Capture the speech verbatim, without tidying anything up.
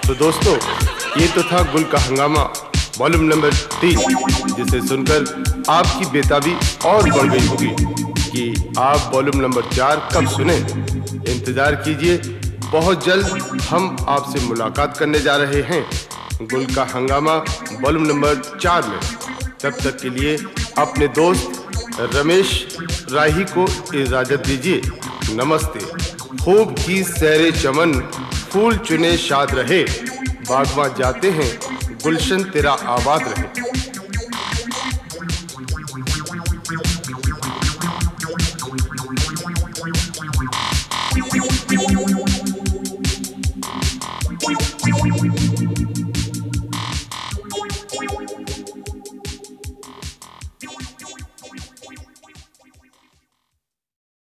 तो दोस्तों, ये तो था गुल का हंगामा वॉल्यूम नंबर तीन, जिसे सुनकर आपकी बेताबी और बढ़ गई होगी कि आप वॉल्यूम नंबर चार कब सुने। इंतजार कीजिए, बहुत जल्द हम आपसे मुलाकात करने जा रहे हैं गुल का हंगामा वॉल्यूम नंबर चार में। तब तक के लिए अपने दोस्त रमेश राही को इजाजत दीजिए। नमस्ते। खूब की सैरे चमन, फूल चुने शाद रहे, बागवां जाते हैं गुलशन तेरा आबाद रहे।